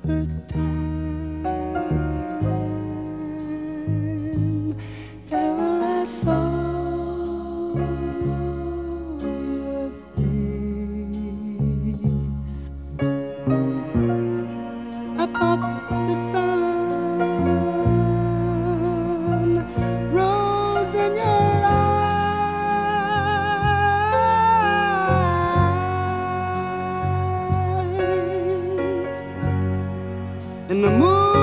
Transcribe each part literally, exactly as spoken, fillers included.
first time ever I saw your face, I thought the sun rose in your eyes, and the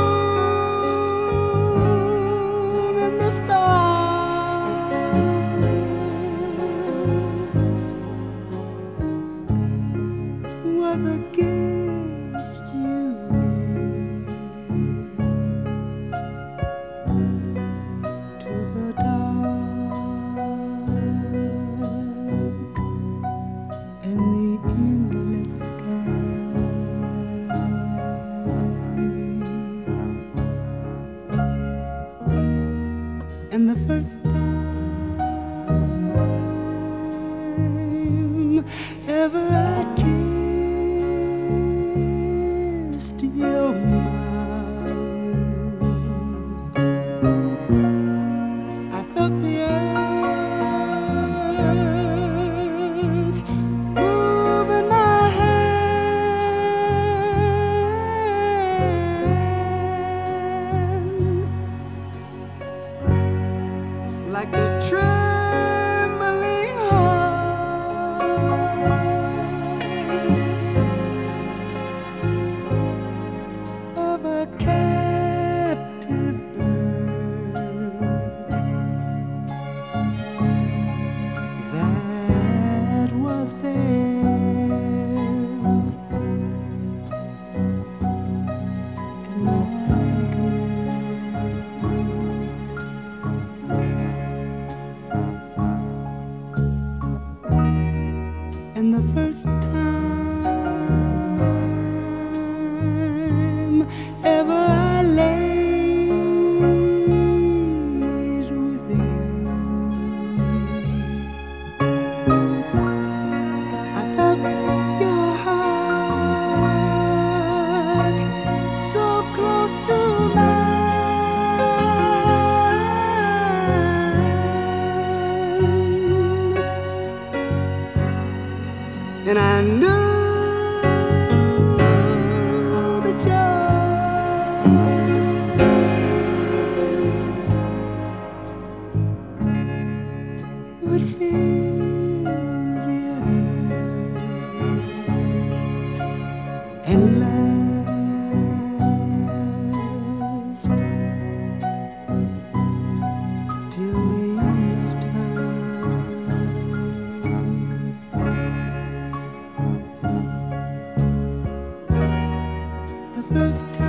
moon and the stars were the gift you gave to the dark and the endless sky. And the first time ever I kissed your mouth, I felt the earth move in my hand, like the trembling heart of a captive bird that was theirs in my command. And the first time ever I laid with you, I felt your heart so close to mine, and I knew the joy would fill the earth and last till the end of time. The first time